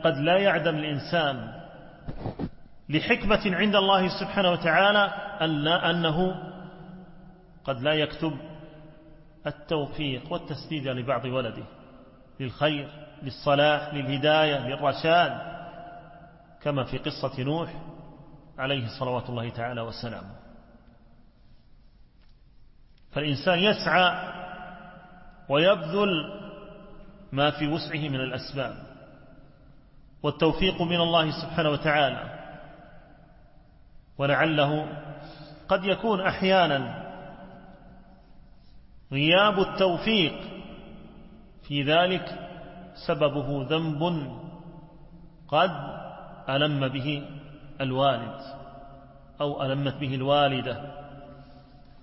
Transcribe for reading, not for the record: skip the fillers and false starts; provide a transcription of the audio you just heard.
قد لا يعدم الإنسان لحكمة عند الله سبحانه وتعالى أنه قد لا يكتب التوفيق والتسديد لبعض ولده للخير، للصلاح، للهداية، للرشاد، كما في قصة نوح عليه صلوات الله تعالى وسلامه. فالإنسان يسعى ويبذل ما في وسعه من الأسباب، والتوفيق من الله سبحانه وتعالى. ولعله قد يكون أحيانا غياب التوفيق في ذلك سببه ذنب قد ألم به الوالد أو ألمت به الوالدة